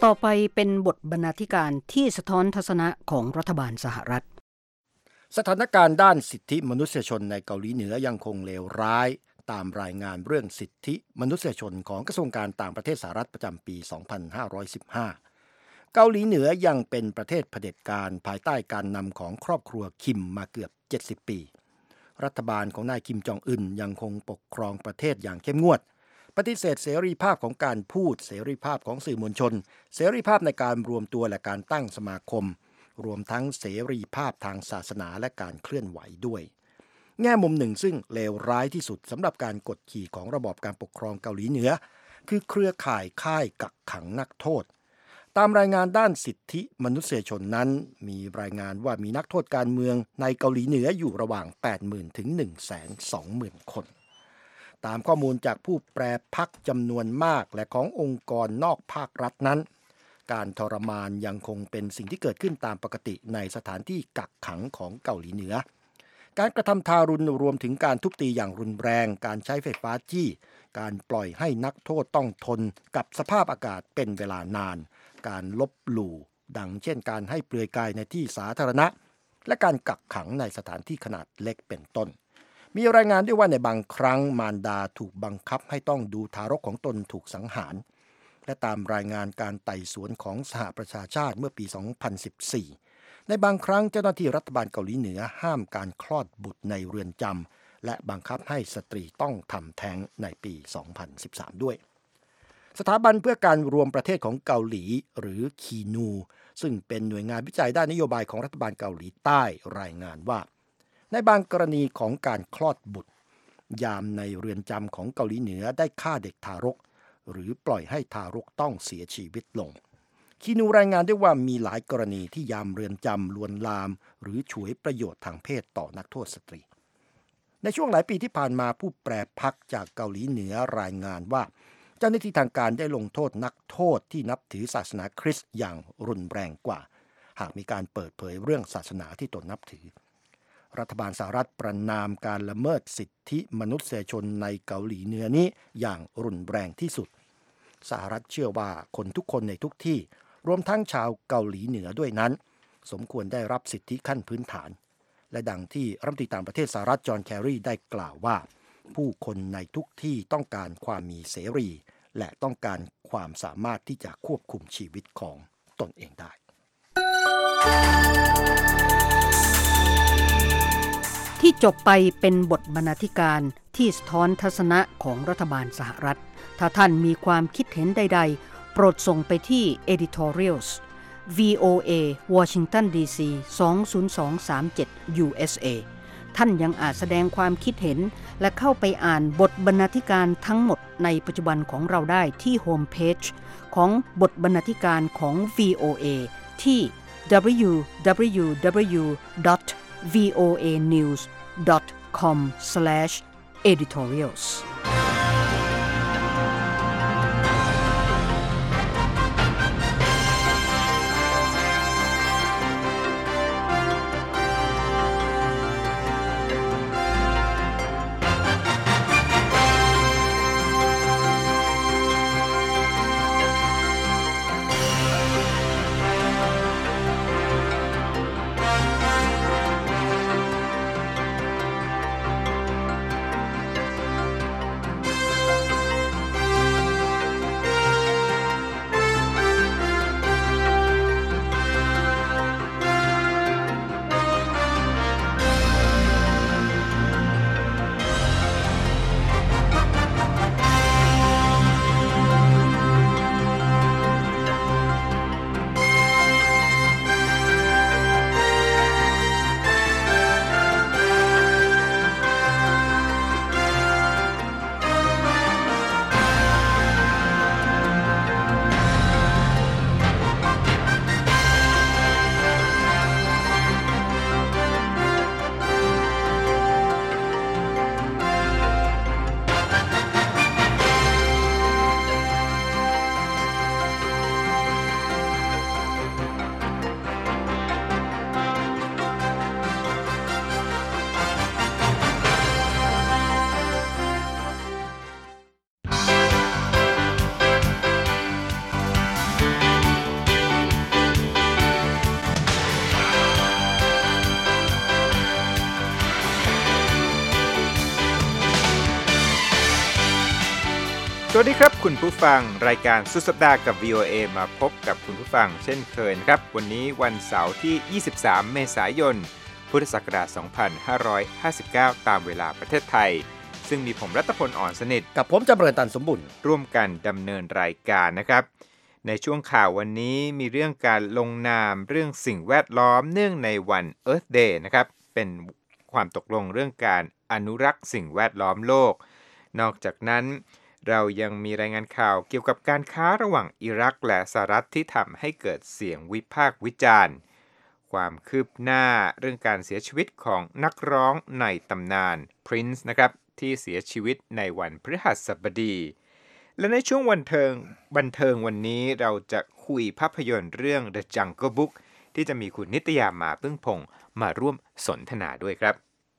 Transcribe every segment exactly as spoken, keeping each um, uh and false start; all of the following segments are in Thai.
ต่อไปเป็นบทบรรณาธิการที่สะท้อนทัศนะของรัฐบาลสหรัฐสถานการณ์ด้านสิทธิมนุษยชนในเกาหลีเหนือยังคงเลวร้ายตามรายงานเรื่องสิทธิมนุษยชนของกระทรวงการต่างประเทศสหรัฐประจำปี สองพันห้าร้อยสิบห้า เกาหลีเหนือยังเป็นประเทศเผด็จการภายใต้การนำของครอบครัวคิมมาเกือบเจ็ดสิบปีรัฐบาลของนายคิมจองอึนยังคงปกครองประเทศอย่างเข้มงวดปฏิเสธเสรีภาพของการพูดเสรีภาพของสื่อมวลชนเสรีภาพในการรวมตัวและการตั้งสมาคมรวมทั้งเสรีภาพทางศาสนาและการเคลื่อนไหวด้วยแง่มุมหนึ่งซึ่งเลวร้ายที่สุดสำหรับการกดขี่ของระบอบการปกครองเกาหลีเหนือคือเครือข่ายค่ายกักขังนักโทษตามรายงานด้านสิทธิมนุษยชนนั้นมีรายงานว่ามีนักโทษการเมืองในเกาหลีเหนืออยู่ระหว่าง แปดหมื่น ถึง หนึ่งแสนสองหมื่น คนตามข้อมูลจากผู้แปรพรรคจำนวนมากและขององค์กรนอกภาครัฐนั้นการทรมานยังคงเป็นสิ่งที่เกิดขึ้นตามปกติในสถานที่กักขังของเกาหลีเหนือการกระทำทารุณรวมถึงการทุบตีอย่างรุนแรงการใช้ไฟฟ้าจี้การปล่อยให้นักโทษต้องทนกับสภาพอากาศเป็นเวลานานการลบหลู่ดังเช่นการให้เปลือยกายในที่สาธารณะและการกักขังในสถานที่ขนาดเล็กเป็นต้นมีรายงานด้วยว่าในบางครั้งมารดาถูกบังคับให้ต้องดูทารกของตนถูกสังหารและตามรายงานการไต่สวนของสหประชาชาติเมื่อปี สองพันสิบสี่ ในบางครั้งเจ้าหน้าที่รัฐบาลเกาหลีเหนือห้ามการคลอดบุตรในเรือนจำและบังคับให้สตรีต้องทำแท้งในปี สองพันสิบสาม ด้วยสถาบันเพื่อการรวมประเทศของเกาหลีหรือคีนูซึ่งเป็นหน่วยงานวิจัยด้านนโยบายของรัฐบาลเกาหลีใต้รายงานว่าในบางกรณีของการคลอดบุตรยามในเรือนจำของเกาหลีเหนือได้ฆ่าเด็กทารกหรือปล่อยให้ทารกต้องเสียชีวิตลงคีนูรายงานได้ว่ามีหลายกรณีที่ยามเรือนจำลวนลามหรือฉวยประโยชน์ทางเพศต่อนักโทษสตรีในช่วงหลายปีที่ผ่านมาผู้แปรพรรคจากเกาหลีเหนือรายงานว่าเจ้าหน้าที่ทางการได้ลงโทษนักโทษที่นับถือศาสนาคริสต์อย่างรุนแรงกว่าหากมีการเปิดเผยเรื่องศาสนาที่ตนนับถือรัฐบาลสหรัฐประณามการละเมิดสิทธิมนุษยชนในเกาหลีเหนือนี้อย่างรุนแรงที่สุดสหรัฐเชื่อว่าคนทุกคนในทุกที่รวมทั้งชาวเกาหลีเหนือด้วยนั้นสมควรได้รับสิทธิขั้นพื้นฐานและดังที่รัฐมนตรีต่างประเทศสหรัฐจอห์นแครีได้กล่าวว่าผู้คนในทุกที่ต้องการความมีเสรีและต้องการความสามารถที่จะควบคุมชีวิตของตนเองได้ที่จบไปเป็นบทบรรณาธิการที่สะท้อนทัศนะของรัฐบาลสหรัฐถ้าท่านมีความคิดเห็นใดๆโปรดส่งไปที่ editorials วี โอ เอ Washington ดี ซี สอง ศูนย์ สอง สาม เจ็ด ยู เอส เอ ท่านยังอาจแสดงความคิดเห็นและเข้าไปอ่านบทบรรณาธิการทั้งหมดในปัจจุบันของเราได้ที่โฮมเพจของบทบรรณาธิการของ วี โอ เอ ที่ ดับเบิลยู ดับเบิลยู ดับเบิลยู ดอท วี โอ เอ นิวส์ ดอท คอม สแลช เอดิทอเรียลส์สวัสดีครับคุณผู้ฟังรายการสุดสัปดาห์กับ วี โอ เอ มาพบกับคุณผู้ฟังเช่นเคยครับวันนี้วันเสาร์ที่ ยี่สิบสาม เมษายน พุทธศักราช สองพันห้าร้อยห้าสิบเก้า ตามเวลาประเทศไทยซึ่งมีผมรัตพล อ่อนสนิทกับผมจำเริญตันสมบุญร่วมกันดำเนินรายการนะครับในช่วงข่าววันนี้มีเรื่องการลงนามเรื่องสิ่งแวดล้อมเนื่องในวัน Earth Day นะครับเป็นความตกลงเรื่องการอนุรักษ์สิ่งแวดล้อมโลกนอกจากนั้นเรายังมีรายงานข่าวเกี่ยวกับการค้าระหว่างอิรักและสหรัฐที่ทำให้เกิดเสียงวิพากษ์วิจารณ์ความคืบหน้าเรื่องการเสียชีวิตของนักร้องในตำนาน Prince นะครับที่เสียชีวิตในวันพฤหัสบดีและในช่วงวันเทิงบันเทิงวันนี้เราจะคุยภาพยนตร์เรื่อง The Jungle Book ที่จะมีคุณนิตยามาพึ่งพงษ์มาร่วมสนทนาด้วยครับ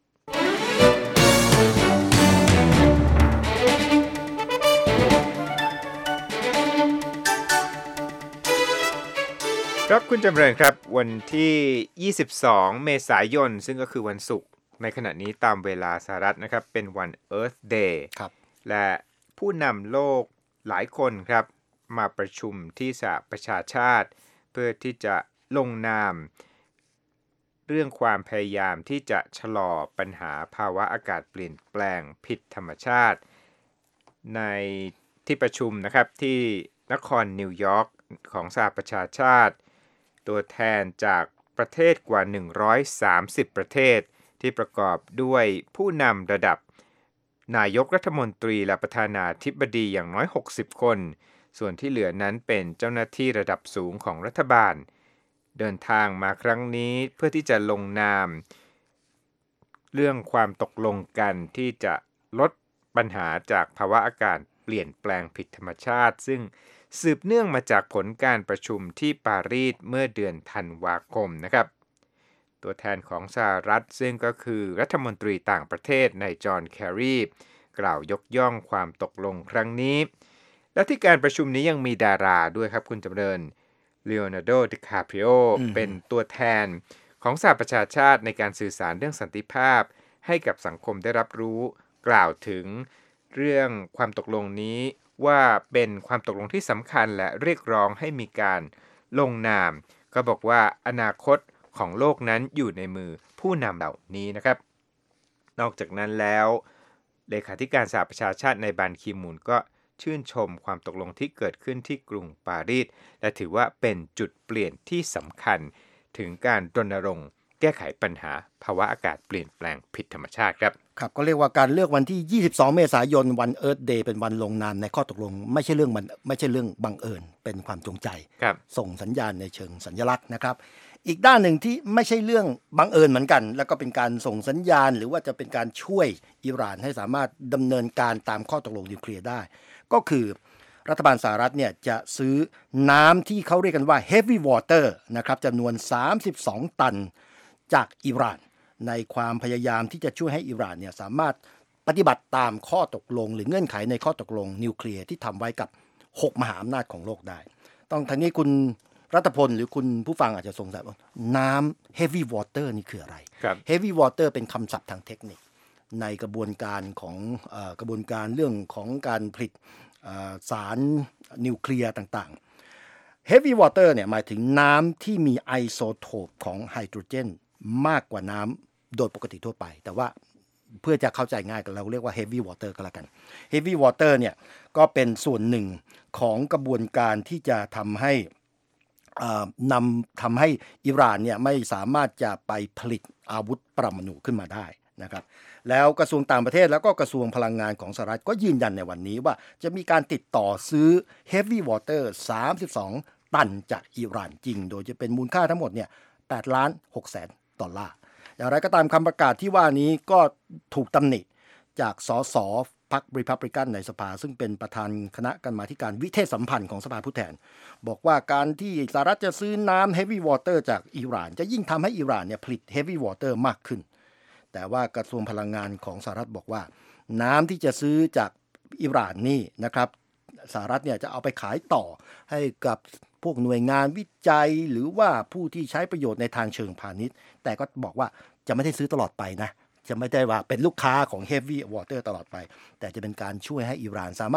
ครับคุณจำเริญครับวันที่ยี่สิบสองเมษายนซึ่งก็คือวันศุกร์ในขณะนี้ตามเวลาสหรัฐนะครับเป็นวัน Earth Day ครับและผู้นำโลกหลายคนครับมาประชุมที่สหประชาชาติเพื่อที่จะลงนามเรื่องความพยายามที่จะชะลอปัญหาภาวะอากาศเปลี่ยนแปลงผิดธรรมชาติในที่ประชุมนะครับที่นครนิวยอร์กของสหประชาชาติตัวแทนจากประเทศกว่าหนึ่งร้อยสามสิบประเทศที่ประกอบด้วยผู้นำระดับนายกรัฐมนตรีและประธานาธิบดีอย่างน้อยหกสิบคนส่วนที่เหลือนั้นเป็นเจ้าหน้าที่ระดับสูงของรัฐบาลเดินทางมาครั้งนี้เพื่อที่จะลงนามเรื่องความตกลงกันที่จะลดปัญหาจากภาวะอากาศเปลี่ยนแปลงผิดธรรมชาติซึ่งสืบเนื่องมาจากผลการประชุมที่ปารีสเมื่อเดือนธันวาคมนะครับตัวแทนของสหรัฐซึ่งก็คือรัฐมนตรีต่างประเทศนายจอห์นแครีกล่าวยกย่องความตกลงครั้งนี้และที่การประชุมนี้ยังมีดาราด้วยครับคุณจำเริญเลโอนาร์โด ดิคาปริโอเป็นตัวแทนของสหประชาชาติในการสื่อสารเรื่องสันติภาพให้กับสังคมได้รับรู้กล่าวถึงเรื่องความตกลงนี้ว่าเป็นความตกลงที่สำคัญและเรียกร้องให้มีการลงนามก็บอกว่าอนาคตของโลกนั้นอยู่ในมือผู้นำเหล่านี้นะครับนอกจากนั้นแล้วเลขาธิการสหประชาชาติในบันคีมูนก็ชื่นชมความตกลงที่เกิดขึ้นที่กรุงปารีสและถือว่าเป็นจุดเปลี่ยนที่สำคัญถึงการรณรงค์แก้ไขปัญหาภาวะอากาศเปลี่ยนแปลงผิดธรรมชาติครับครับก็เรียกว่าการเลือกวันที่ยี่สิบสองเมษายนวัน Earth Day เป็นวันลงนามในข้อตกลงไม่ใช่เรื่องมันไม่ใช่เรื่องบังเอิญเป็นความจงใจส่งสัญญาณในเชิงสัญลักษณ์นะครับอีกด้านหนึ่งที่ไม่ใช่เรื่องบังเอิญเหมือนกันแล้วก็เป็นการส่งสัญญาณหรือว่าจะเป็นการช่วยอิหร่านให้สามารถดำเนินการตามข้อตกลงนิวเคลียร์ได้ก็คือรัฐบาลสหรัฐเนี่ยจะซื้อน้ำที่เขาเรียกกันว่า heavy water นะครับจำนวนสามสิบสองตันจากอิหร่านในความพยายามที่จะช่วยให้อิหร่านเนี่ยสามารถปฏิบัติตามข้อตกลงหรือเงื่อนไขในข้อตกลงนิวเคลียร์ที่ทำไว้กับหกมหาอำนาจของโลกได้ต้องทางนี้คุณรัตพลหรือคุณผู้ฟังอาจจะสงสัยว่าน้ำ heavy water นี่คืออะไร heavy water เป็นคำศัพท์ทางเทคนิคในกระบวนการของเอ่อกระบวนการเรื่องของการผลิตสารนิวเคลียร์ต่างๆ heavy water เนี่ยหมายถึงน้ำที่มีไอโซโทปของไฮโดรเจนมากกว่าน้ำโดยปกติทั่วไปแต่ว่าเพื่อจะเข้าใจง่ายกันเราเรียกว่า heavy water ก็แล้วกัน heavy water เนี่ยก็เป็นส่วนหนึ่งของกระบวนการที่จะทำให้นำทำให้อิหร่านเนี่ยไม่สามารถจะไปผลิตอาวุธปรมาณูขึ้นมาได้นะครับแล้วกระทรวงต่างประเทศแล้วก็กระทรวงพลังงานของสหรัฐก็ยืนยันในวันนี้ว่าจะมีการติดต่อซื้อ heavy water สามสิบสองตันจากอิหร่านจริงโดยจะเป็นมูลค่าทั้งหมดเนี่ยแปดล้านหกแสนดอลลาร์อย่างไรก็ตามคำประกาศที่ว่านี้ก็ถูกตำหนิจากสสพรรครีพับลิกันในสภาซึ่งเป็นประธานคณะกรรมาธิการวิเทศสัมพันธ์ของสภาผู้แทนบอกว่าการที่สหรัฐจะซื้อน้ำ heavy water จากอิหร่านจะยิ่งทำให้อิหร่านเนี่ยผลิต heavy water มากขึ้นแต่ว่ากระทรวงพลังงานของสหรัฐบอกว่าน้ำที่จะซื้อจากอิหร่านนี่นะครับสหรัฐเนี่ยจะเอาไปขายต่อให้กับพวกหน่วยงานวิจัยหรือว่าผู้ที่ใช้ประโยชน์ในทางเชิงพาณิชย์แต่ก็บอกว่าจะไม่ได้ซื้อตลอดไปนะจะไม่ได้ว่าเป็นลูกค้าของ heavy water ตลอดไปแต่จะเป็นการช่วยให้อิหร่านสามารถ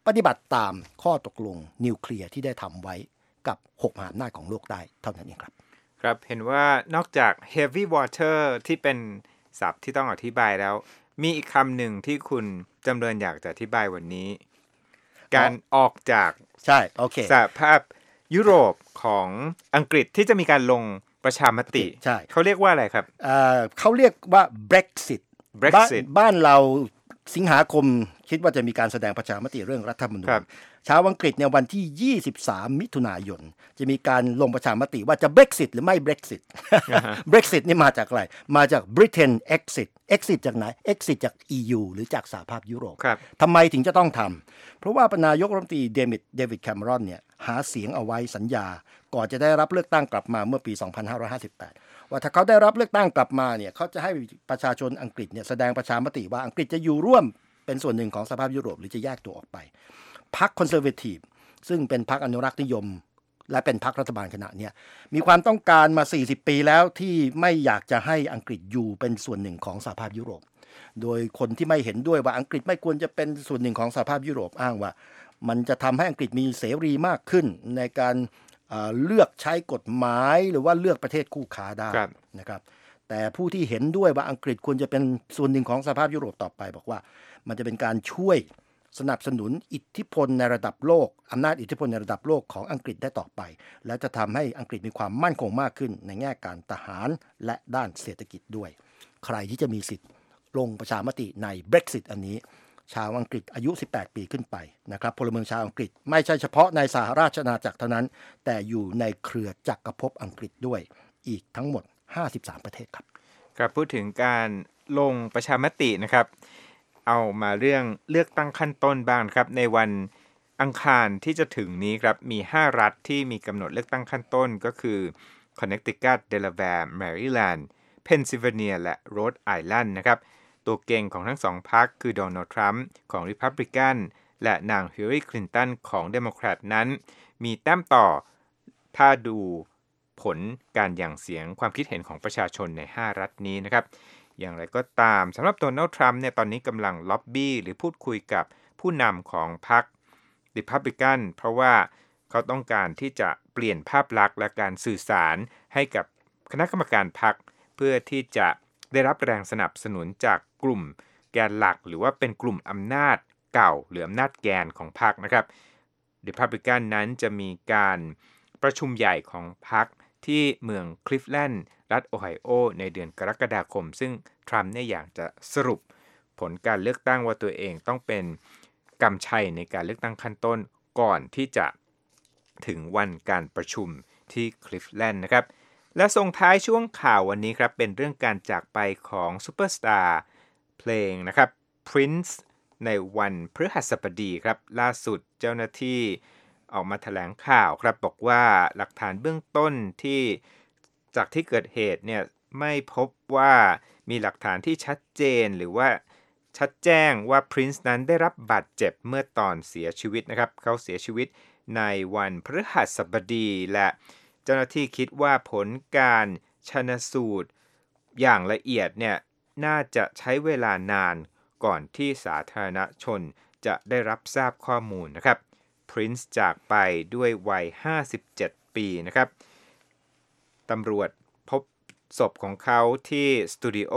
ปฏิบัติตามข้อตกลงนิวเคลียร์ที่ได้ทำไว้กับหกมหาอำนาจของโลกได้เท่านั้นเองครับครับเห็นว่านอกจาก heavy water ที่เป็นศัพท์ที่ต้องอธิบายแล้วมีอีกคำหนึ่งที่คุณจำเริญอยากจะอธิบายวันนี้การออกจากใช่โอเคสหภาพยุโรปของอังกฤษที่จะมีการลงประชามติใช่เขาเรียกว่าอะไรครับเอ่อเขาเรียกว่า Brexit Brexit บ้านเราสิงหาคมคิดว่าจะมีการแสดงประชามติเรื่องรัฐธรรมนูญชาวอังกฤษในวันที่ยี่สิบสามมิถุนายนจะมีการลงประชามติว่าจะ Brexit หรือไม่ Brexit Brexit นี่มาจากอะไรมาจาก Britain Exit Exit จากไหน Exit จาก อี ยู หรือจากสหภาพยุโรปทำไมถึงจะต้องทำเพราะว่านายกรัฐมนตรีเดวิดเดวิดแคมเมรอนเนี่ยหาเสียงเอาไว้สัญญาก่อนจะได้รับเลือกตั้งกลับมาเมื่อปีสองพันห้าร้อยห้าสิบแปดว่าถ้าเขาได้รับเลือกตั้งกลับมาเนี่ยเขาจะให้ประชาชนอังกฤษเนี่ยแสดงประชามติว่าอังกฤษจะอยู่ร่วมเป็นส่วนหนึ่งของสหภาพยุโรปหรือจะแยกตัวออกไปพรรคคอนเซอร์เวทีฟซึ่งเป็นพรรคอนุรักษ์นิยมและเป็นพรรครัฐบาลขณะนี้มีความต้องการมาสี่สิบปีแล้วที่ไม่อยากจะให้อังกฤษอยู่เป็นส่วนหนึ่งของสหภาพยุโรปโดยคนที่ไม่เห็นด้วยว่าอังกฤษไม่ควรจะเป็นส่วนหนึ่งของสหภาพยุโรปอ้างว่ามันจะทำให้อังกฤษมีเสรีมากขึ้นในการเลือกใช้กฎหมายหรือว่าเลือกประเทศคู่ค้าได้นะครับแต่ผู้ที่เห็นด้วยว่าอังกฤษควรจะเป็นส่วนหนึ่งของสหภาพยุโรปต่อไปบอกว่ามันจะเป็นการช่วยสนับสนุนอิทธิพลในระดับโลกอำนาจอิทธิพลในระดับโลกของอังกฤษได้ต่อไปและจะทำให้อังกฤษมีความมั่นคงมากขึ้นในแง่การทหารและด้านเศรษฐกิจด้วยใครที่จะมีสิทธิ์ลงประชามติใน Brexit อันนี้ชาวอังกฤษอายุสิบแปดปีขึ้นไปนะครับพลเมืองชาวอังกฤษไม่ใช่เฉพาะในสหราชอาณาจักรเท่านั้นแต่อยู่ในเครือจักรภพอังกฤษด้วยอีกทั้งหมดห้าสิบสามประเทศครับครับพูดถึงการลงประชามตินะครับเอามาเรื่องเลือกตั้งขั้นต้นบ้างครับในวันอังคารที่จะถึงนี้ครับมีห้ารัฐที่มีกำหนดเลือกตั้งขั้นต้นก็คือ Connecticut, Delaware, Maryland, Pennsylvania และ Rhode Island นะครับตัวเก่งของทั้งสองพรรคคือโดนัลด์ทรัมป์ของ Republican และนางฮิลลารีคลินตันของ Democrat นั้นมีแต้มต่อถ้าดูผลการหยั่งเสียงความคิดเห็นของประชาชนในห้ารัฐนี้นะครับอย่างไรก็ตามสำหรับโดนัลด์ทรัมป์เนี่ยตอนนี้กำลังล็อบบี้หรือพูดคุยกับผู้นำของพรรค Republican เพราะว่าเขาต้องการที่จะเปลี่ยนภาพลักษณ์และการสื่อสารให้กับคณะกรรมการพรรคเพื่อที่จะได้รับแรงสนับสนุนจากกลุ่มแกนหลักหรือว่าเป็นกลุ่มอำนาจเก่าหรืออำนาจแกนของพรรคนะครับ Republican นั้นจะมีการประชุมใหญ่ของพรรคที่เมืองคลิฟแลนด์รัฐโอไฮโอในเดือนกรกฎาคมซึ่งทรัมป์เนี่ยอยากจะสรุปผลการเลือกตั้งว่าตัวเองต้องเป็นกำชัยในการเลือกตั้งขั้นต้นก่อนที่จะถึงวันการประชุมที่คลิฟแลนด์นะครับและส่งท้ายช่วงข่าววันนี้ครับเป็นเรื่องการจากไปของซูเปอร์สตาร์เพลงนะครับ Prince ในวันพฤหัสบดีครับล่าสุดเจ้าหน้าที่ออกมาแถลงข่าวครับบอกว่าหลักฐานเบื้องต้นที่จากที่เกิดเหตุเนี่ยไม่พบว่ามีหลักฐานที่ชัดเจนหรือว่าชัดแจ้งว่า Prince นั้นได้รับบาดเจ็บเมื่อตอนเสียชีวิตนะครับเขาเสียชีวิตในวันพฤหัสบดีและเจ้าหน้าที่คิดว่าผลการชันสูตรอย่างละเอียดเนี่ยน่าจะใช้เวลานานก่อนที่สาธารณชนจะได้รับทราบข้อมูลนะครับ Prince จากไปด้วยวัยห้าสิบเจ็ดปีนะครับตำรวจพบศพของเขาที่สตูดิโอ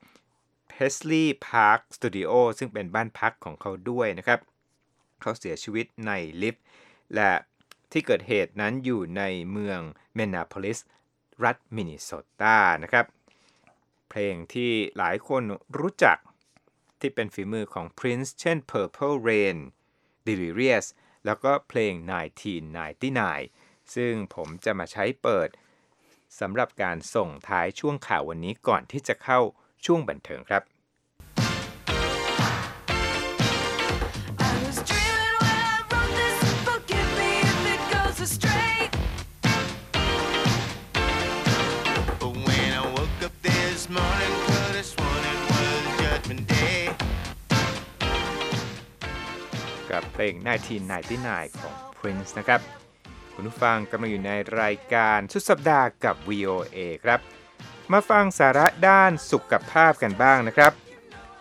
Paisley Park Studio ซึ่งเป็นบ้านพักของเขาด้วยนะครับเขาเสียชีวิตในลิฟต์และที่เกิดเหตุนั้นอยู่ในเมืองเมนาโพลิสรัฐมินนิโซตานะครับเพลงที่หลายคนรู้จักที่เป็นฝีมือของ Prince เช่น Purple Rain, Delirious แล้วก็เพลงหนึ่งพันเก้าร้อยเก้าสิบเก้าซึ่งผมจะมาใช้เปิดสำหรับการส่งท้ายช่วงข่าววันนี้ก่อนที่จะเข้าช่วงบันเทิงครับกับเพลงหนึ่งพันเก้าร้อยเก้าสิบเก้าของ Prince นะครับคุณผู้ฟังกำลังอยู่ในรายการสุดสัปดาห์กับ วี โอ เอ ครับมาฟังสาระด้านสุขภาพกันบ้างนะครับ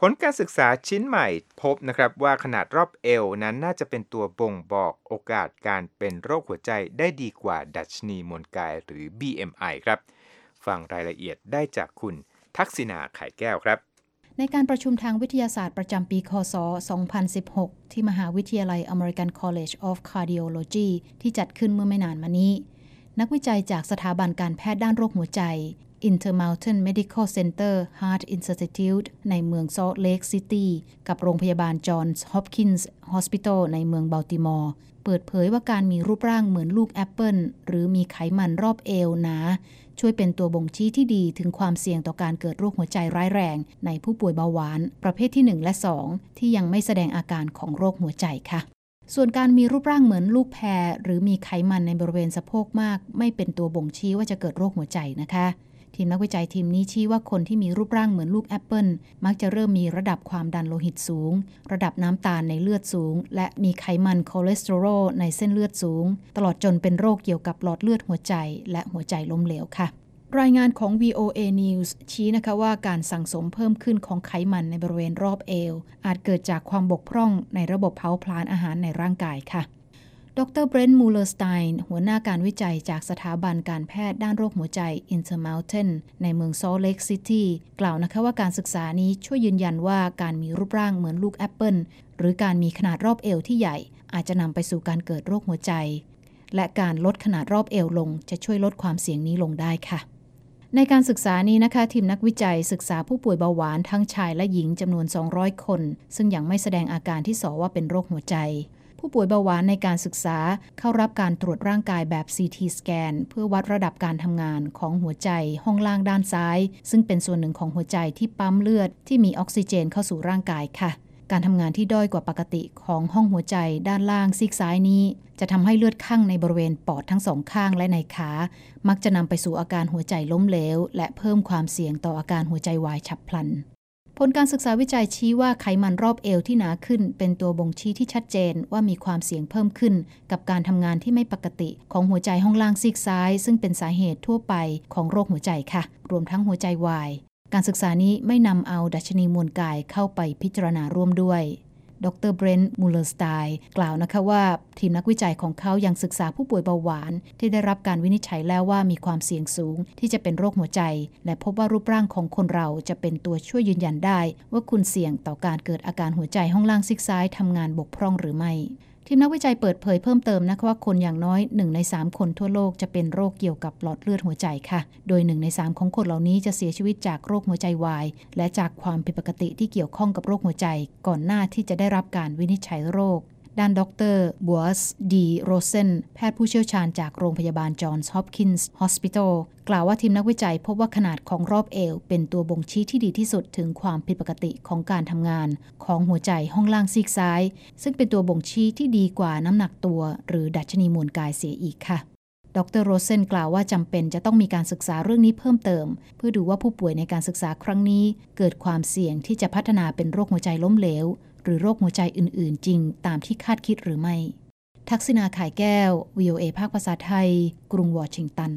ผลการศึกษาชิ้นใหม่พบนะครับว่าขนาดรอบเอวนั้นน่าจะเป็นตัวบ่งบอกโอกาสการเป็นโรคหัวใจได้ดีกว่าดัชนีมวลกายหรือ บี เอ็ม ไอ ครับฟังรายละเอียดได้จากคุณทักษิณาไข่แก้วครับในการประชุมทางวิทยาศาสตร์ประจำปีคศสองพันสิบหกที่มหาวิทยาลัย American College of Cardiology ที่จัดขึ้นเมื่อไม่นานมานี้นักวิจัยจากสถาบันการแพทย์ด้านโรคหัวใจ Intermountain Medical Center Heart Institute ในเมือง Salt Lake City กับโรงพยาบาล Johns Hopkins Hospital ในเมืองบัลติมอร์เปิดเผยว่าการมีรูปร่างเหมือนลูกแอปเปิลหรือมีไขมันรอบเอวหนาช่วยเป็นตัวบ่งชี้ที่ดีถึงความเสี่ยงต่อการเกิดโรคหัวใจร้ายแรงในผู้ป่วยเบาหวานประเภทที่หนึ่งและสองที่ยังไม่แสดงอาการของโรคหัวใจค่ะส่วนการมีรูปร่างเหมือนลูกแพรหรือมีไขมันในบริเวณสะโพกมากไม่เป็นตัวบ่งชี้ว่าจะเกิดโรคหัวใจนะคะทีมนักวิจัยทีมนี้ชี้ว่าคนที่มีรูปร่างเหมือนลูกแอปเปิลมักจะเริ่มมีระดับความดันโลหิตสูงระดับน้ำตาลในเลือดสูงและมีไขมันคอเลสเตอรอลในเส้นเลือดสูงตลอดจนเป็นโรคเกี่ยวกับหลอดเลือดหัวใจและหัวใจล้มเหลวค่ะรายงานของ วี โอ เอ News ชี้นะคะว่าการสั่งสมเพิ่มขึ้นของไขมันในบริเวณรอบเอวอาจเกิดจากความบกพร่องในระบบเผาผลาญอาหารในร่างกายค่ะดรเบรนท์ มูเลอร์สไตน์หัวหน้าการวิจัยจากสถาบันการแพทย์ด้านโรคหัวใจ Intermountain ในเมือง Salt Lake City กล่าวนะคะว่าการศึกษานี้ช่วยยืนยันว่าการมีรูปร่างเหมือนลูกแอปเปิลหรือการมีขนาดรอบเอวที่ใหญ่อาจจะนำไปสู่การเกิดโรคหัวใจและการลดขนาดรอบเอวลงจะช่วยลดความเสี่ยงนี้ลงได้ค่ะในการศึกษานี้นะคะทีมนักวิจัยศึกษาผู้ป่วยเบาหวานทั้งชายและหญิงจำนวนสองร้อยคนซึ่งยังไม่แสดงอาการที่ส่อว่าเป็นโรคหัวใจผู้ป่วยเบาหวานในการศึกษาเข้ารับการตรวจร่างกายแบบ ซี ที สแกนเพื่อวัดระดับการทำงานของหัวใจห้องล่างด้านซ้ายซึ่งเป็นส่วนหนึ่งของหัวใจที่ปั๊มเลือดที่มีออกซิเจนเข้าสู่ร่างกายค่ะการทำงานที่ด้อยกว่าปกติของห้องหัวใจด้านล่างซีกซ้ายนี้จะทำให้เลือดคั่งในบริเวณปอดทั้งสองข้างและในขามักจะนำไปสู่อาการหัวใจล้มเหลวและเพิ่มความเสี่ยงต่ออาการหัวใจวายฉับพลันผลการศึกษาวิจัยชี้ว่าไขมันรอบเอวที่หนาขึ้นเป็นตัวบ่งชี้ที่ชัดเจนว่ามีความเสี่ยงเพิ่มขึ้นกับการทำงานที่ไม่ปกติของหัวใจห้องล่างซีกซ้ายซึ่งเป็นสาเหตุทั่วไปของโรคหัวใจค่ะรวมทั้งหัวใจวายการศึกษานี้ไม่นำเอาดัชนีมวลกายเข้าไปพิจารณาร่วมด้วยดรเบรนท์ มูเลอร์สไตน์กล่าวนะคะว่าทีมนักวิจัยของเขายังศึกษาผู้ป่วยเบาหวานที่ได้รับการวินิจฉัยแล้วว่ามีความเสี่ยงสูงที่จะเป็นโรคหัวใจและพบว่ารูปร่างของคนเราจะเป็นตัวช่วยยืนยันได้ว่าคุณเสี่ยงต่อการเกิดอาการหัวใจห้องล่างซีกซ้ายทำงานบกพร่องหรือไม่ทีมนักวิจัยเปิดเผยเพิ่มเติมนะคะว่าคนอย่างน้อยหนึ่งในสามคนทั่วโลกจะเป็นโรคเกี่ยวกับหลอดเลือดหัวใจค่ะโดยหนึ่งในสามของคนเหล่านี้จะเสียชีวิตจากโรคหัวใจวายและจากความผิดปกติที่เกี่ยวข้องกับโรคหัวใจก่อนหน้าที่จะได้รับการวินิจฉัยโรคด้านดรบัวส์ดีโรเซนแพทย์ผู้เชี่ยวชาญจากโรงพยาบาลจอห์นส์ฮอปกินส์ฮอสพิทอลกล่าวว่าทีมนักวิจัยพบว่าขนาดของรอบเอวเป็นตัวบ่งชี้ที่ดีที่สุดถึงความผิดปกติของการทำงานของหัวใจห้องล่างซีกซ้ายซึ่งเป็นตัวบ่งชี้ที่ดีกว่าน้ำหนักตัวหรือดัชนีมวลกายเสียอีกค่ะดรโรเซนกล่าวว่าจำเป็นจะต้องมีการศึกษาเรื่องนี้เพิ่มเติมเพื่อดูว่าผู้ป่วยในการศึกษาครั้งนี้เกิดความเสี่ยงที่จะพัฒนาเป็นโรคหัวใจล้มเหลวหรือโรคหัวใจอื่นๆจริงตามที่คาดคิดหรือไม่ทักษิณาข่ายแก้ว วี โอ เอ ภาคภาษาไทยกรุงวอชิงตัน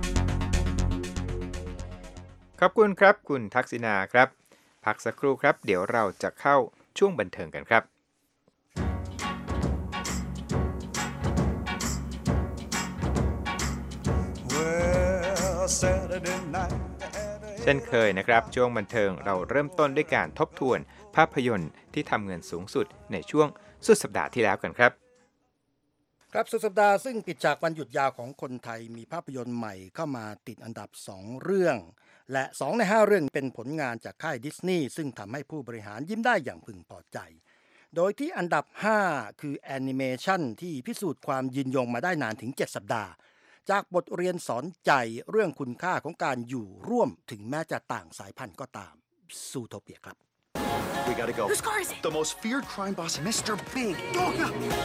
ขอบคุณครับคุณทักษิณาครับพักสักครู่ครับเดี๋ยวเราจะเข้าช่วงบันเทิงกันครับเช่นเคยนะครับช่วงบันเทิงเราเริ่มต้นด้วยการทบทวนภาพยนตร์ที่ทำเงินสูงสุดในช่วงสุดสัปดาห์ที่แล้วกันครับครับสุดสัปดาห์ซึ่งปิดจากวันหยุดยาวของคนไทยมีภาพยนตร์ใหม่เข้ามาติดอันดับสองเรื่องและสองในห้าเรื่องเป็นผลงานจากค่ายดิสนีย์ซึ่งทำให้ผู้บริหารยิ้มได้อย่างพึงพอใจโดยที่อันดับห้าคือแอนิเมชันที่พิสูจน์ความยืนยงมาได้นานถึงเจ็ดสัปดาห์จากบทเรียนสอนใจเรื่องคุณค่าของการอยู่ร่วมถึงแม้จะต่างสายพันธุ์ก็ตามซูโทเปียครับ We gotta go. Whose car is it? The most feared crime boss, Mister Big. Dogga!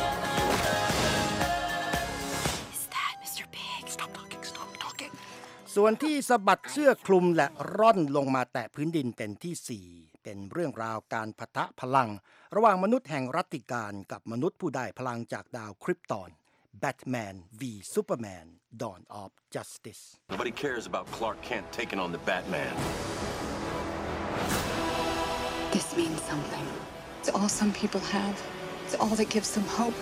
Is that Mister Big? Stop talking, stop talking. ส่วนที่สะบัดเสื้อคลุมและร่อนลงมาแตะพื้นดินเป็นที่สี่เป็นเรื่องราวการปะทะพลังระหว่างมนุษย์แห่งรัตติการกับมนุษย์ผู้ได้พลังจากดาวคริปตอน Batman v Superman Dawn of Justice Nobody cares about Clark Kent taking on the Batman. This means something. It's all some people have. It's all that gives them hope.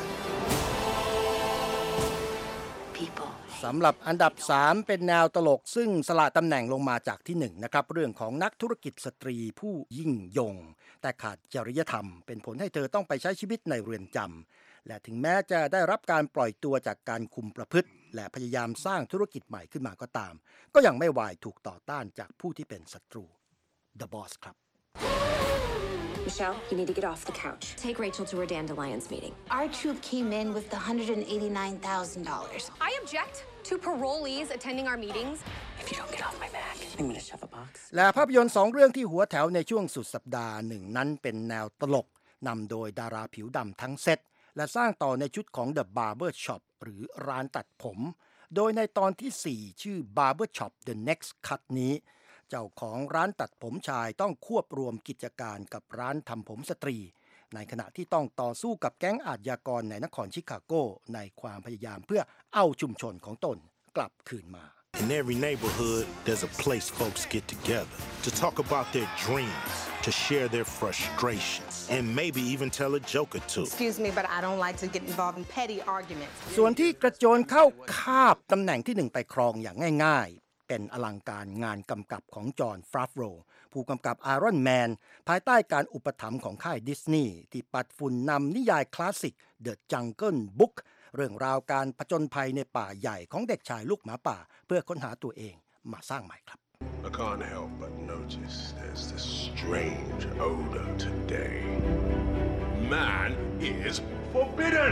People. สำหรับอันดับสามเป็นแนวตลกซึ่งสละตำแหน่งลงมาจากที่หนึ่งนะครับเรื่องของนักธุรกิจสตรีผู้ยิ่งยงแต่ขาดจริยธรรมเป็นผลให้เธอต้องไปใช้ชีวิตในเรือนจำและถึงแม้จะได้รับการปล่อยตัวจากการคุมประพฤติและพยายามสร้างธุรกิจใหม่ขึ้นมาก็ตามก็ยังไม่วายถูกต่อต้านจากผู้ที่เป็นศัตรู The Boss ครับ Michelle, you need to get off the couch. Take Rachel to her dandelions meeting. Our troop came in with one hundred eighty-nine thousand dollars. I object to parolees attending our meetings. If you don't get off my back, I'm going to shove a box. และภาพยนตร์สองเรื่องที่หัวแถวในช่วงสุดสัปดาห์หนึ่งนั้นเป็นแนวตลกนำโดยดาราผิวดำทั้งเซตและสร้างต่อในชุดของ The Barber Shop หรือร้านตัดผมโดยในตอนที่สี่ชื่อ Barber Shop The Next Cut นี้เจ้าของร้านตัดผมชายต้องควบรวมกิจการกับร้านทำผมสตรีในขณะที่ต้องต่อสู้กับแก๊งอาชญากรในนครชิคาโกในความพยายามเพื่อเอาชุมชนของตนกลับคืนมา In every neighborhood, there's a place folks get together to talk about their dreams, to share their frustrations, and maybe even tell a joke or two. Excuse me, but I don't like to get involved in petty arguments. ส่วนที่กระโจนเข้าคาบตำแหน่งที่หนึ่งไปครองอย่างง่ายๆเป็นอลังการงานกำกับของจอห์น ฟราฟโรผู้กำกับ Iron Man ภายใต้การอุปถัมภ์ของค่ายดิสนีย์ที่ปัดฝุ่นนำนิยายคลาสสิก The Jungle Book เรื่องราวการผจญภัยในป่าใหญ่ของเด็กชายลูกหมาป่าเพื่อค้นหาตัวเองมาสร้างใหม่ครับ I can't help but notice there's this strange odor today. Man is forbidden!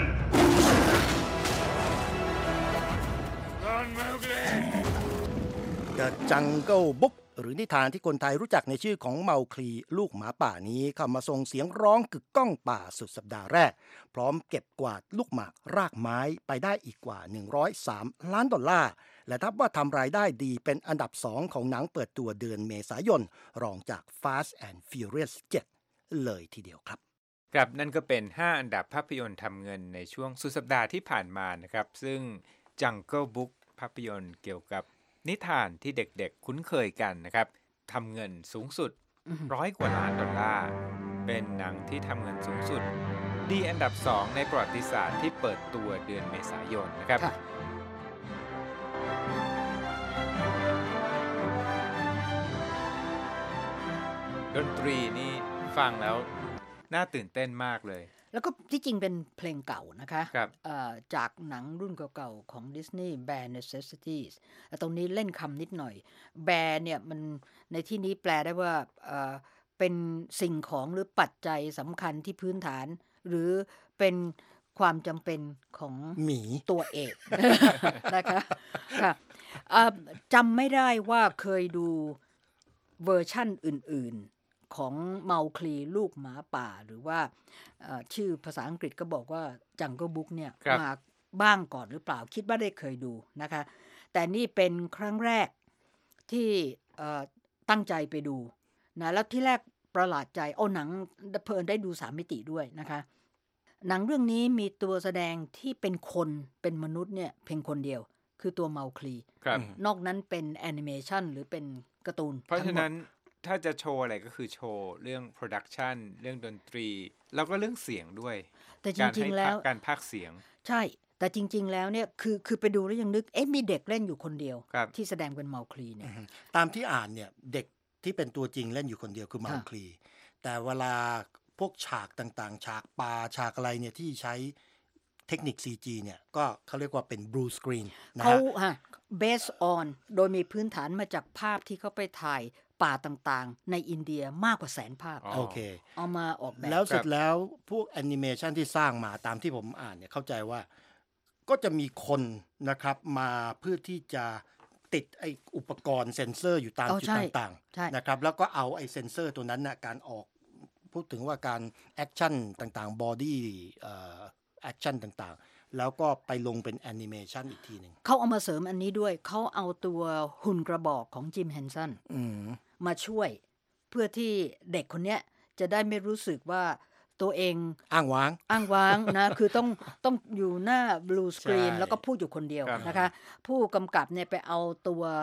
Run, Mowgli! The Jungle Book หรือนิทานที่คนไทยรู้จักในชื่อของเมาคลีลูกหมาป่านี้เข้ามาส่งเสียงร้องกึกก้องป่าสุดสัปดาห์แรกพร้อมเก็บกวาดลูกหมากรากไม้ไปได้อีกกว่าหนึ่งร้อยสามล้านดอลลาร์และนับว่าทำรายได้ดีเป็นอันดับสองของหนังเปิดตัวเดือนเมษายนรองจาก Fast and Furious เจ็ดเลยทีเดียวครับครับนั่นก็เป็นห้าอันดับภาพยนตร์ทำเงินในช่วงสุดสัปดาห์ที่ผ่านมานะครับซึ่ง Jungle Book ภาพยนตร์เกี่ยวกับนิทานที่เด็กๆคุ้นเคยกันนะครับทำเงินสูงสุดร้อยกว่าล้านดอลลาร์เป็นหนังที่ทำเงินสูงสุดดีอันดับสองในประวัติศาสตร์ที่เปิดตัวเดือนเมษายนนะครับดนตรีนี่ฟังแล้วน่าตื่นเต้นมากเลยแล้วก็ที่จริงเป็นเพลงเก่านะคะครับจากหนังรุ่นเก่าๆของ Disney Bare Necessities แต่ตรงนี้เล่นคำนิดหน่อย Bare เนี่ยมันในที่นี้แปลได้ว่าเป็นสิ่งของหรือปัจจัยสำคัญที่พื้นฐานหรือเป็นความจำเป็นของหมีตัวเอก นะคะค่ะจำไม่ได้ว่าเคยดูเวอร์ชั่นอื่นๆของเมาคลีลูกหมาป่าหรือว่าชื่อภาษาอังกฤษก็บอกว่า Jungle Book เนี่ยมาบ้างก่อนหรือเปล่าคิดว่าได้เคยดูนะคะแต่นี่เป็นครั้งแรกที่ตั้งใจไปดูนะแล้วที่แรกประหลาดใจเอาหนังเพลินได้ดูสามมิติด้วยนะคะหนังเรื่องนี้มีตัวแสดงที่เป็นคนเป็นมนุษย์เนี่ยเพียงคนเดียวคือตัวเมาคลีนอกนั้นเป็นแอนิเมชันหรือเป็นการ์ตูนเพราะฉะนั้นถ้าจะโชว์อะไรก็คือโชว์เรื่องโปรดักชันเรื่องดนตรีแล้วก็เรื่องเสียงด้วยแต่จริงๆแล้วการพากย์เสียงใช่แต่จริงๆแล้วเนี่ยคือคือไปดูแล้วยังนึกเอ๊ะมีเด็กเล่นอยู่คนเดียวที่แสดงเป็นเมาคลีเนี่ยตามที่อ่านเนี่ยเด็กที่เป็นตัวจริงเล่นอยู่คนเดียวคือเมาคลีแต่เวลาพวกฉากต่างๆฉากปลาฉากอะไรเนี่ยที่ใช้เทคนิค ซี จี เนี่ยก็เขาเรียกว่าเป็น blue screen นะฮะเขาฮะ based on โดยมีพื้นฐานมาจากภาพที่เขาไปถ่ายป่าต่างๆในอินเดียมากกว่าแสนภาพโอเคเอามาออกแบบแล้วเสร็จแล้วพวกแอนิเมชันที่สร้างมาตามที่ผมอ่านเนี่ยเข้าใจว่าก็จะมีคนนะครับมาเพื่อที่จะติดไอ้อุปกรณ์เซ็นเซอร์อยู่ตามจุดต่างๆนะครับแล้วก็เอาไอ้เซ็นเซอร์ตัวนั้นนะการออกพูดถึงว่าการแอคชั่นต่างๆบอดี้เอ่อแอคชั่นต่างๆแล้วก็ไปลงเป็นแอนิเมชันอีกทีนึงเขาเอามาเสริมอันนี้ด้วยเขาเอาตัวหุ่นกระบอกของจิมแฮนสันมาช่วยเพื่อที่เด็กคนเนี้ยจะได้ไม่รู้สึกว่าตัวเองอ้างว้างอ้างว้างนะคือต้องต้องอยู่หน้า blue screen แล้วก็พูดอยู่คนเดียวนะคะผู้กำกับเนี่ยไปเอาตัว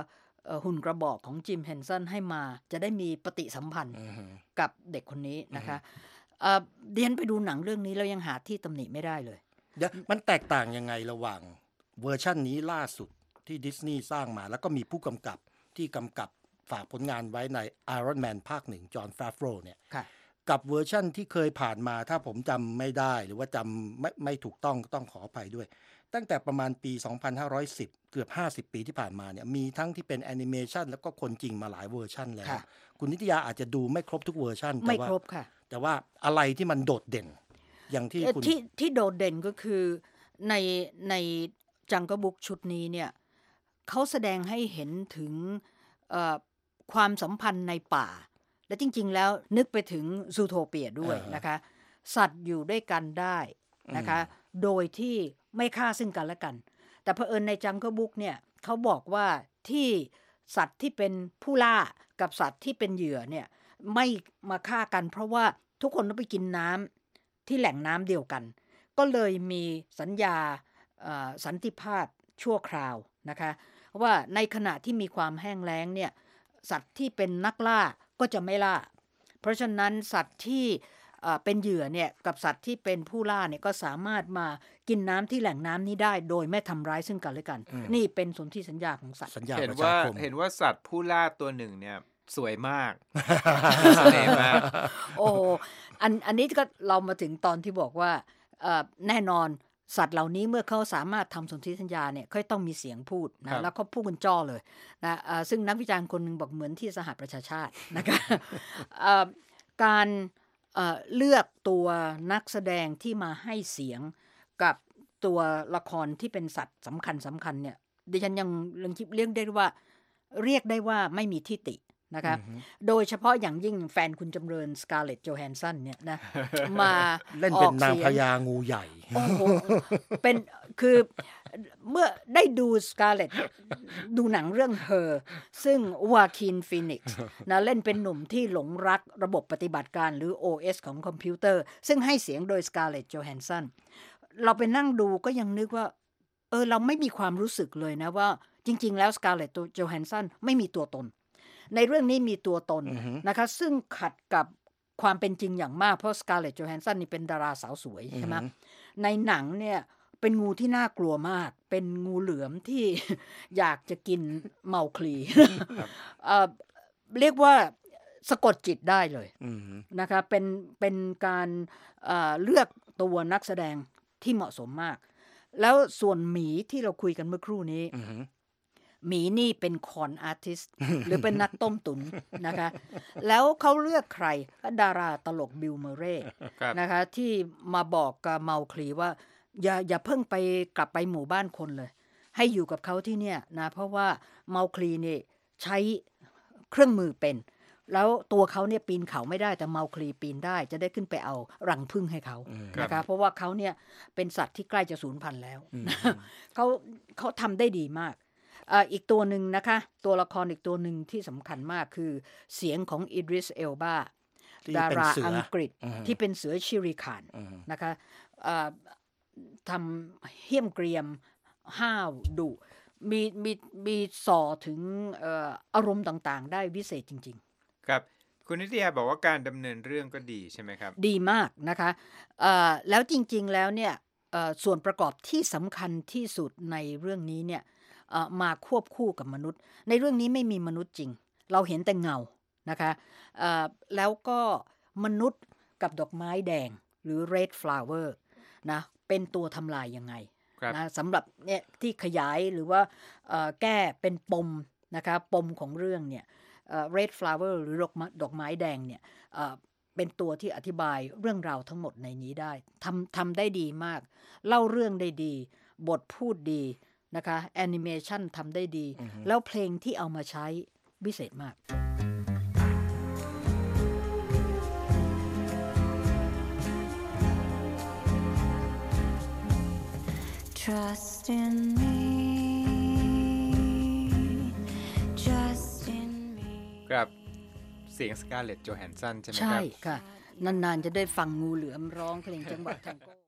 หุ่นกระบอกของจิมเฮนสันให้มาจะได้มีปฏิสัมพันธ์กับเด็กคนนี้นะคะเดียนไปดูหนังเรื่องนี้แล้วยังหาที่ตำหนิไม่ได้เลยเดี๋ยวมันแตกต่างยังไงระหว่างเวอร์ชั่นนี้ล่าสุดที่ดิสนีย์สร้างมาแล้วก็มีผู้กำกับที่กำกับฝากผลงานไว้ใน Iron Man ภาคหนึ่งจอห์น ฟาฟโรเนี่ยกับเวอร์ชั่นที่เคยผ่านมาถ้าผมจำไม่ได้หรือว่าจำไม่ไม่ถูกต้องต้องขออภัยด้วยตั้งแต่ประมาณปี สองพันห้าร้อยสิบ เกือบห้าสิบปีที่ผ่านมาเนี่ยมีทั้งที่เป็นแอนิเมชันแล้วก็คนจริงมาหลายเวอร์ชันแล้วคุณนิตยาอาจจะดูไม่ครบทุกเวอร์ชันไม่ครบค่ะแต่ว่าอะไรที่มันโดดเด่นอย่างที่คุณที่ที่โดดเด่นก็คือในในจังเกิลบุ๊กชุดนี้เนี่ยเขาแสดงให้เห็นถึงความสัมพันธ์ในป่าและจริงๆแล้วนึกไปถึงซูโทเปียด้วยนะคะสัตว์อยู่ด้วยกันได้นะคะโดยที่ไม่ฆ่าซึ่งกันและกันแต่เผอิญในจังเกิลบุ๊กเนี่ยเขาบอกว่าที่สัตว์ที่เป็นผู้ล่ากับสัตว์ที่เป็นเหยื่อเนี่ยไม่มาฆ่ากันเพราะว่าทุกคนต้องไปกินน้ำที่แหล่งน้ำเดียวกันก็เลยมีสัญญาสันติภาพชั่วคราวนะคะว่าในขณะที่มีความแห้งแล้งเนี่ยสัตว์ที่เป็นนักล่าก็จะไม่ล่าเพราะฉะนั้นสัตว์ที่เป็นเหยื่อเนี่ยกับสัตว์ที่เป็นผู้ล่าเนี่ยก็สามารถมากินน้ำที่แหล่งน้ำนี้ได้โดยไม่ทำร้ายซึ่งกันและกันนี่เป็นสนธิสัญญาของสัตว์เห็นว่าเห็นว่าสัตว์ผู้ล่าตัวหนึ่งเนี่ยสวยมากเสน่ห์มากโอ้อันอันนี้ก็เรามาถึงตอนที่บอกว่าแน่นอนสัตว์เหล่านี้เมื่อเขาสามารถทำสนธิสัญญาเนี่ยเขาต้องมีเสียงพูดนะแล้วเขาพูดกันจ้อเลยนะซึ่งนักวิจารณ์คนหนึ่งบอกเหมือนที่สหประชาชาตินะคะการเลือกตัวนักแสดงที่มาให้เสียงกับตัวละครที่เป็นสัตว์สำคัญสำคัญเนี่ยดิฉันยังเรื่องคิดเรียกได้ว่าเรียกได้ว่าไม่มีที่ตินะคะโดยเฉพาะอย่างยิ่งแฟนคุณจำเริญสการ์เล็ตโจแฮนสันเนี่ยนะมาเล่นเป็นนางพญางูใหญ่โอ้โหเป็นคือเมื่อได้ดูสการ์เล็ตดูหนังเรื่อง Her ซึ่งวาคินฟีนิกซ์นะเล่นเป็นหนุ่มที่หลงรักระบบปฏิบัติการหรือ โอ เอส ของคอมพิวเตอร์ซึ่งให้เสียงโดยสการ์เล็ตโจแฮนสันเราไปนั่งดูก็ยังนึกว่าเออเราไม่มีความรู้สึกเลยนะว่าจริงๆแล้วสการ์เล็ตโจแฮนสันไม่มีตัวตนในเรื่องนี้มีตัวตน uh-huh. นะคะซึ่งขัดกับความเป็นจริงอย่างมากเพราะสการ์เล็ตโจแฮนสันนี่เป็นดาราสาวสวย uh-huh. ใช่ไหมในหนังเนี่ยเป็นงูที่น่ากลัวมากเป็นงูเหลือมที่ อยากจะกินเมาคลี เอ่อเรียกว่าสะกดจิตได้เลย uh-huh. นะคะเป็นเป็นการเอ่อเลือกตัวนักแสดงที่เหมาะสมมากแล้วส่วนหมีที่เราคุยกันเมื่อครู่นี้ uh-huh.หมีนี่เป็นคอนอาร์ติสต์ หรือเป็นนักต้มตุ๋นนะคะแล้วเขาเลือกใครดาราตลกบิล เมอร์เรย์นะคะที่มาบอกกับเมาคลีว่าอย่าอย่าเพิ่งไปกลับไปหมู่บ้านคนเลยให้อยู่กับเขาที่เนี่ยนะเพราะว่าเมาคลีนี่ใช้เครื่องมือเป็นแล้วตัวเขาเนี่ยปีนเขาไม่ได้แต่เมาคลีปีนได้จะได้ขึ้นไปเอารังผึ้งให้เขานะคะเพราะว่าเขาเนี่ยเป็นสัตว์ที่ใกล้จะสูญพันธุ์แล้วเขาเขาทำได้ดีมากอีกตัวหนึ่งนะคะตัวละครอีกตัวหนึ่งที่สำคัญมากคือเสียงของอิดริส เอลบาดาราอังกฤษที่เป็นเสือชิริคานนะคะทำเหี้ยมเกรียมห้าวดุมีมีมีส่อถึงอารมณ์ต่างๆได้วิเศษจริงๆครับคุณนิตยาบอกว่าการดำเนินเรื่องก็ดีใช่ไหมครับดีมากนะคะแล้วจริงๆแล้วเนี่ยส่วนประกอบที่สำคัญที่สุดในเรื่องนี้เนี่ยมาควบคู่กับมนุษย์ในเรื่องนี้ไม่มีมนุษย์จริงเราเห็นแต่เงานะคะแล้วก็มนุษย์กับดอกไม้แดงหรือ red flower นะเป็นตัวทำลายยังไงนะสำหรับเนี่ยที่ขยายหรือว่าแก้เป็นปมนะคะปมของเรื่องเนี่ย red flower หรือดอกไม้ดอกไม้แดงเนี่ยเป็นตัวที่อธิบายเรื่องราวทั้งหมดในนี้ได้ทำทำได้ดีมากเล่าเรื่องได้ดีบทพูดดีนะคะแอนิเมชันทำได้ดี uh-huh. แล้วเพลงที่เอามาใช้พิเศษมาก Trust in me Trust in me ครับเสียงสการ์เล็ต โจแฮนสันใช่ไหมครับใช่ค่ะนานๆจะได้ฟังงูเหลือมร้องเพลงจังหวะแทงโก้